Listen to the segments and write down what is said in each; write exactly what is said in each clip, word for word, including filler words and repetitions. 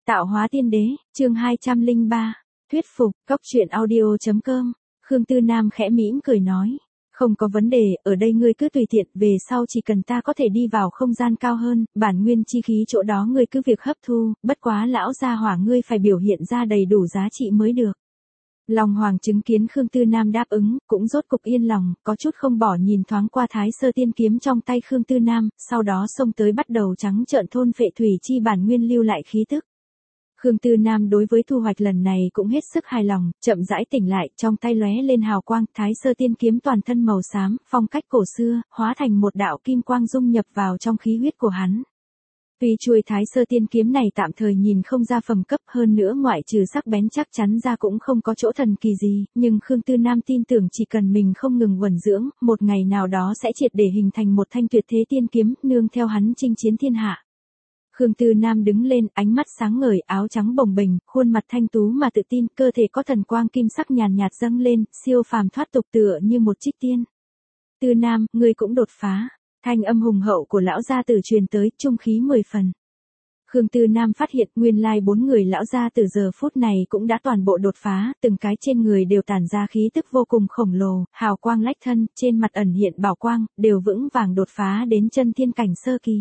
Tạo hóa tiên đế, chương hai trăm lẻ ba. Thuyết phục, cóc truyện audio.com. Khương Tư Nam khẽ mỉm cười nói. Không có vấn đề, ở đây ngươi cứ tùy tiện, về sau chỉ cần ta có thể đi vào không gian cao hơn, bản nguyên chi khí chỗ đó ngươi cứ việc hấp thu, bất quá lão gia hỏa ngươi phải biểu hiện ra đầy đủ giá trị mới được. Long Hoàng chứng kiến Khương Tư Nam đáp ứng, cũng rốt cục yên lòng, có chút không bỏ nhìn thoáng qua Thái Sơ Tiên kiếm trong tay Khương Tư Nam, sau đó xông tới bắt đầu trắng trợn thôn phệ thủy chi bản nguyên lưu lại khí tức. Khương Tư Nam đối với thu hoạch lần này cũng hết sức hài lòng, chậm rãi tỉnh lại, trong tay lóe lên hào quang, Thái Sơ Tiên kiếm toàn thân màu xám, phong cách cổ xưa, hóa thành một đạo kim quang dung nhập vào trong khí huyết của hắn. Tuy chuôi Thái Sơ Tiên kiếm này tạm thời nhìn không ra phẩm cấp, hơn nữa ngoại trừ sắc bén chắc chắn ra cũng không có chỗ thần kỳ gì, nhưng Khương Tư Nam tin tưởng chỉ cần mình không ngừng uẩn dưỡng, một ngày nào đó sẽ triệt để hình thành một thanh tuyệt thế tiên kiếm, nương theo hắn chinh chiến thiên hạ. Khương Tư Nam đứng lên, ánh mắt sáng ngời, áo trắng bồng bềnh, khuôn mặt thanh tú mà tự tin, cơ thể có thần quang kim sắc nhàn nhạt dâng lên, siêu phàm thoát tục tựa như một trích tiên. Tư Nam, ngươi cũng đột phá. Thanh âm hùng hậu của lão gia tử truyền tới, trung khí mười phần. Khương Tư Nam phát hiện nguyên lai bốn người lão gia tử giờ phút này cũng đã toàn bộ đột phá, từng cái trên người đều tản ra khí tức vô cùng khổng lồ, hào quang lách thân, trên mặt ẩn hiện bảo quang, đều vững vàng đột phá đến chân thiên cảnh sơ kỳ.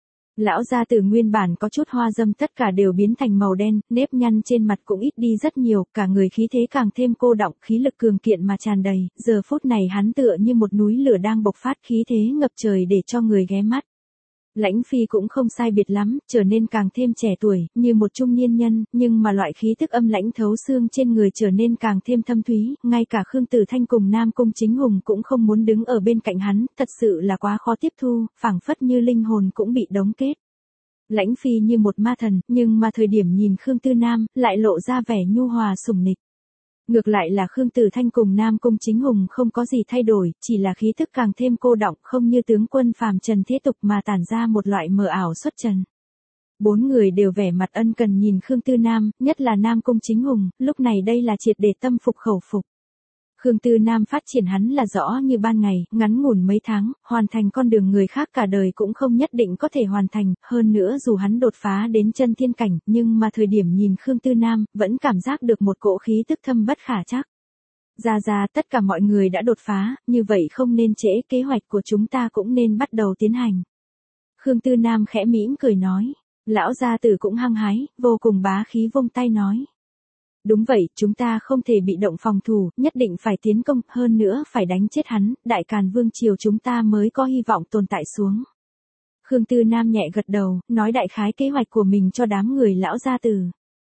Lão gia tử nguyên bản có chút hoa dâm tất cả đều biến thành màu đen, nếp nhăn trên mặt cũng ít đi rất nhiều, cả người khí thế càng thêm cô đọng, khí lực cường kiện mà tràn đầy, giờ phút này hắn tựa như một núi lửa đang bộc phát, khí thế ngập trời để cho người ghé mắt. Lãnh Phi cũng không sai biệt lắm, trở nên càng thêm trẻ tuổi, như một trung niên nhân, nhưng mà loại khí tức âm lãnh thấu xương trên người trở nên càng thêm thâm thúy, ngay cả Khương Tử Thanh cùng Nam Cung Chính Hùng cũng không muốn đứng ở bên cạnh hắn, thật sự là quá khó tiếp thu, phảng phất như linh hồn cũng bị đóng kết. Lãnh Phi như một ma thần, nhưng mà thời điểm nhìn Khương Tư Nam, lại lộ ra vẻ nhu hòa sủng nịch. Ngược lại là Khương Tử Thanh cùng Nam Cung Chính Hùng không có gì thay đổi, chỉ là khí thức càng thêm cô đọng, không như tướng quân phàm trần thế tục mà tản ra một loại mờ ảo xuất trần. Bốn người đều vẻ mặt ân cần nhìn Khương Tư Nam, nhất là Nam Cung Chính Hùng, lúc này đây là triệt để tâm phục khẩu phục. Khương Tư Nam phát triển hắn là rõ như ban ngày, ngắn ngủn mấy tháng, hoàn thành con đường người khác cả đời cũng không nhất định có thể hoàn thành, hơn nữa dù hắn đột phá đến chân thiên cảnh, nhưng mà thời điểm nhìn Khương Tư Nam, vẫn cảm giác được một cỗ khí tức thâm bất khả trắc. Ra ra, tất cả mọi người đã đột phá, như vậy không nên trễ, kế hoạch của chúng ta cũng nên bắt đầu tiến hành. Khương Tư Nam khẽ mỉm cười nói, lão gia tử cũng hăng hái, vô cùng bá khí vung tay nói. Đúng vậy, chúng ta không thể bị động phòng thủ, nhất định phải tiến công, hơn nữa phải đánh chết hắn, Đại Càn Vương triều chúng ta mới có hy vọng tồn tại xuống. Khương Tư Nam nhẹ gật đầu, nói đại khái kế hoạch của mình cho đám người lão gia tử.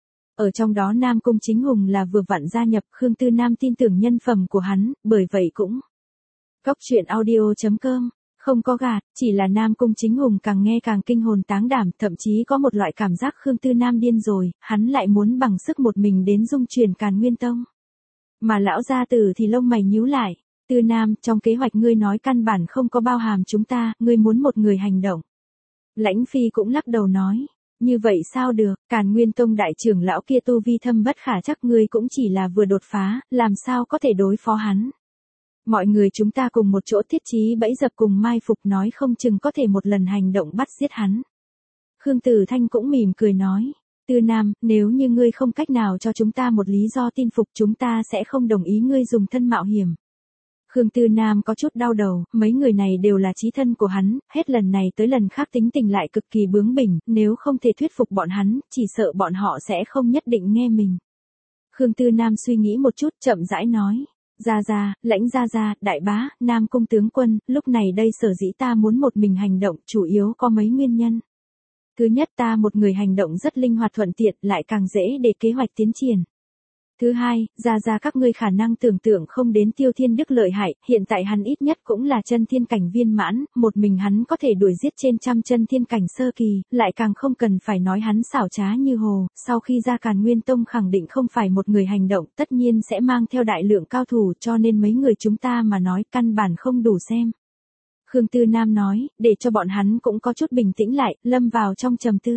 Ở trong đó Nam Cung Chính Hùng là vừa vặn gia nhập, Khương Tư Nam tin tưởng nhân phẩm của hắn, bởi vậy cũng. Cóc truyện audio.com. Không có gạt, chỉ là Nam Cung Chính Hùng càng nghe càng kinh hồn táng đảm, thậm chí có một loại cảm giác Khương Tư Nam điên rồi, hắn lại muốn bằng sức một mình đến dung truyền Càn Nguyên Tông. Mà lão gia tử thì lông mày nhíu lại, Tư Nam, trong kế hoạch ngươi nói căn bản không có bao hàm chúng ta, ngươi muốn một người hành động. Lãnh Phi cũng lắc đầu nói, như vậy sao được, Càn Nguyên Tông đại trưởng lão kia tu vi thâm bất khả chắc, ngươi cũng chỉ là vừa đột phá, làm sao có thể đối phó hắn. Mọi người chúng ta cùng một chỗ thiết trí bẫy dập cùng mai phục, nói không chừng có thể một lần hành động bắt giết hắn. Khương Tử Thanh cũng mỉm cười nói, Tư Nam, nếu như ngươi không cách nào cho chúng ta một lý do tin phục, chúng ta sẽ không đồng ý ngươi dùng thân mạo hiểm. Khương Tư Nam có chút đau đầu, mấy người này đều là chí thân của hắn, hết lần này tới lần khác tính tình lại cực kỳ bướng bỉnh, nếu không thể thuyết phục bọn hắn, chỉ sợ bọn họ sẽ không nhất định nghe mình. Khương Tư Nam suy nghĩ một chút, chậm rãi nói. Gia Gia, Lãnh Gia Gia, Đại Bá, Nam Cung tướng quân, lúc này đây sở dĩ ta muốn một mình hành động, chủ yếu có mấy nguyên nhân. Thứ nhất, ta một người hành động rất linh hoạt thuận tiện, lại càng dễ để kế hoạch tiến triển. Thứ hai, Gia Gia các ngươi khả năng tưởng tượng không đến Tiêu Thiên Đức lợi hại, hiện tại hắn ít nhất cũng là chân thiên cảnh viên mãn, một mình hắn có thể đuổi giết trên trăm chân thiên cảnh sơ kỳ, lại càng không cần phải nói hắn xảo trá như hồ, sau khi ra Càn Nguyên Tông khẳng định không phải một người hành động, tất nhiên sẽ mang theo đại lượng cao thủ, cho nên mấy người chúng ta mà nói căn bản không đủ xem. Khương Tư Nam nói, để cho bọn hắn cũng có chút bình tĩnh lại, lâm vào trong trầm tư.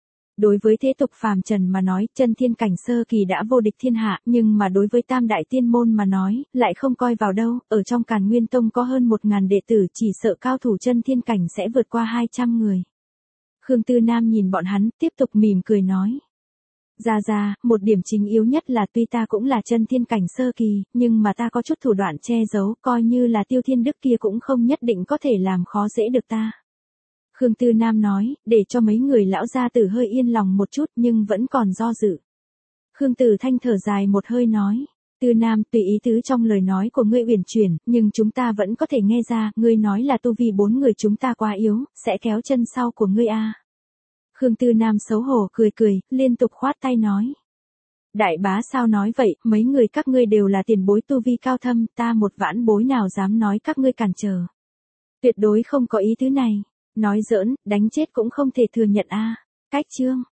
Đối với thế tục phàm trần mà nói, chân thiên cảnh sơ kỳ đã vô địch thiên hạ, nhưng mà đối với tam đại tiên môn mà nói, lại không coi vào đâu, ở trong Càn Nguyên Tông có hơn một ngàn đệ tử, chỉ sợ cao thủ chân thiên cảnh sẽ vượt qua hai trăm người. Khương Tư Nam nhìn bọn hắn, tiếp tục mỉm cười nói. Ra ra, một điểm chính yếu nhất là tuy ta cũng là chân thiên cảnh sơ kỳ, nhưng mà ta có chút thủ đoạn che giấu, coi như là Tiêu Thiên Đức kia cũng không nhất định có thể làm khó dễ được ta. Khương Tư Nam nói, để cho mấy người lão gia tử hơi yên lòng một chút nhưng vẫn còn do dự. Khương Tử Thanh thở dài một hơi nói, Tư Nam, tùy ý tứ trong lời nói của ngươi uyển chuyển, nhưng chúng ta vẫn có thể nghe ra, ngươi nói là tu vi bốn người chúng ta quá yếu, sẽ kéo chân sau của ngươi a. Khương Tư Nam xấu hổ cười cười, liên tục khoát tay nói. Đại bá sao nói vậy, mấy người các ngươi đều là tiền bối tu vi cao thâm, ta một vãn bối nào dám nói các ngươi cản trở. Tuyệt đối không có ý tứ này, nói giỡn, đánh chết cũng không thể thừa nhận a. Cách chương.